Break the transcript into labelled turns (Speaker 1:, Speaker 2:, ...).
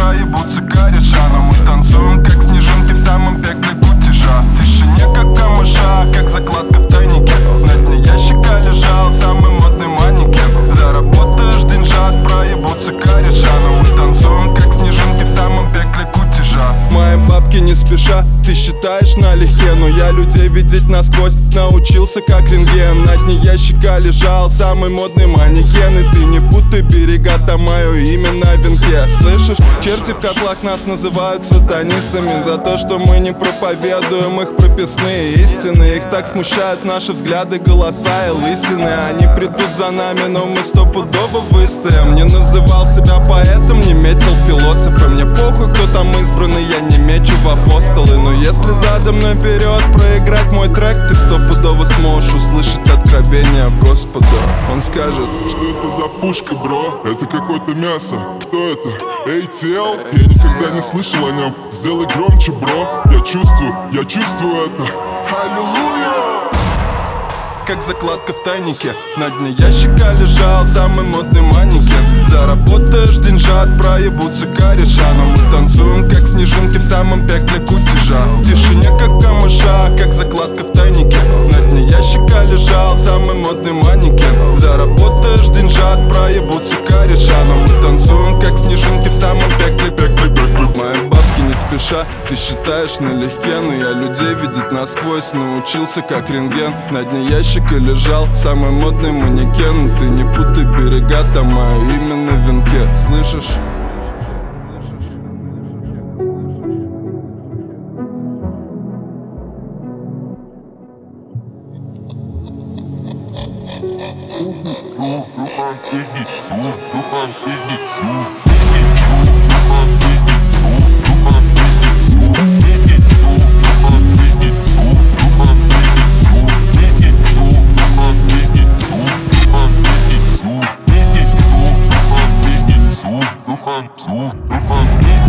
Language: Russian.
Speaker 1: проебутся кореша. Но мы танцуем, как снежинки в самом пекле кутежа. В тишине, как камыша, как закладка в тайнике. На дне ящика лежал самый модный манекен. Заработаешь деньжат, проебутся кореша. Но мы танцуем, как снежинки в самом пекле кутежа. Мои бабки не спеша, ты считаешь налегке, но я людей видеть насквозь научился как рентген. На дне ящика лежал самый модный манекен. И ты не путай берега, там мое имя на венке. Слышишь, черти в котлах нас называют сатанистами за то, что мы не проповедуем их прописные истины. Их так смущают наши взгляды, голоса и лысины. Они придут за нами, но мы стопудово выстоим. Не называл себя поэтом, не метил философом. Мне похуй, кто там избранный, я не мечу в апостолы. Но если задом наперед проиграть мой трек, ты стопудово сможешь услышать откровение Господа. Он скажет:
Speaker 2: что это за пушка, бро? Это какое-то мясо. Кто это? ATL? Я никогда не слышал о нем. Сделай громче, бро. Я чувствую это. Аллилуйя!
Speaker 1: Как закладка в тайнике. На дне ящика лежал самый модный манекен. Заработаешь деньжат, проебутся кореша. Но мы танцуем, как снежинки в самом пекле кутежа. В тишине, как камыша, как закладка в тайнике. На дне ящика лежал самый модный манекен. Заработаешь деньжат, проебутся кореша. Но мы танцуем, как снежинки в самом пекле. Мои бабки не спеша, ты считаешь налегке, но я людей видеть насквозь научился как рентген. На дне ящика лежал самый модный манекен. Ты не путай берега, там мое имя на венке. Слышишь?
Speaker 3: Духан.